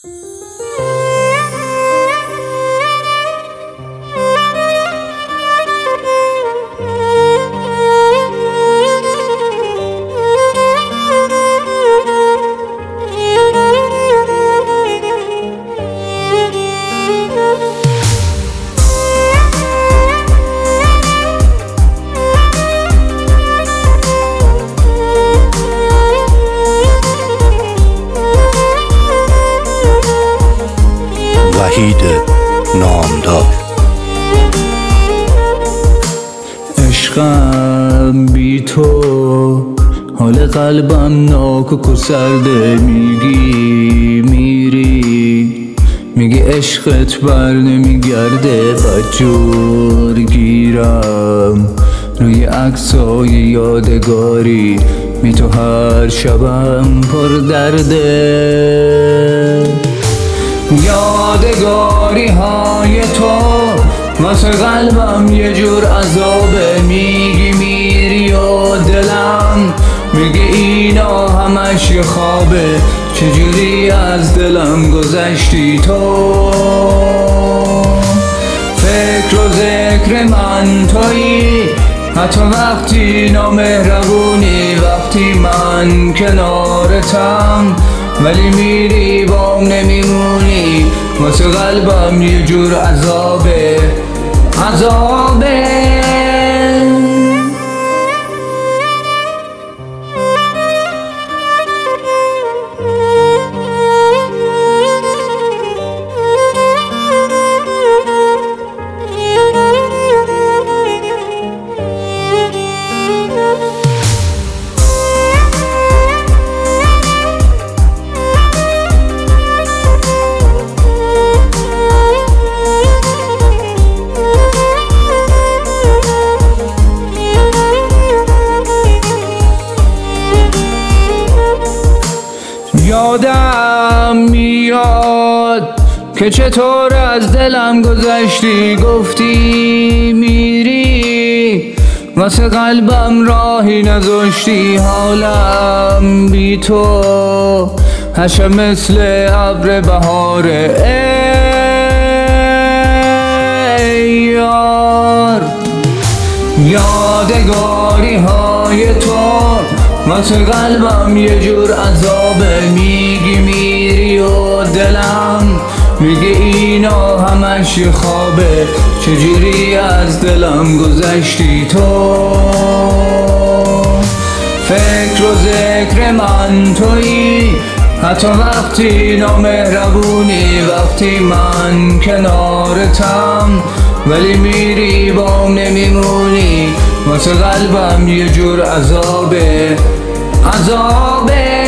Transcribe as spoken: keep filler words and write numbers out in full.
وحید نامدار. عشقم بی تو حال قلبم ناکک و سرده، میگی میری میگی عشقت بر نمیگرده. بدجور گیرم روی عکسای یادگاری، می تو هر شبم پر درده. یادگاری های تو واسه قلبم یه جور عذابه، میگی میری و دلم میگه اینا همش یه خوابه. چجوری از دلم گذشتی تو، فکر و ذکر من تویی، حتی وقتی نامهربونی، وقتی من کنارتم ولی میری بام نمیمونی. واسه قلبم یه جور عذابه عذابه. یادم میاد که چطور از دلم گذشتی، گفتی میری واسه قلبم راهی نذاشتی. حالم بی تو هشه مثل ابر بهاره. ای یار یادگاری های تو واسه قلبم یه جور عذابه، میگی میری و دلم میگه اینا همش یه خوابه. چجوری از دلم گذشتی تو، فکر و ذکر من تویی، حتی وقتی نامهربونی، وقتی من کنارتم ولی میری بام نمیمونی. واسه قلبم یه جور عذابه عذابه.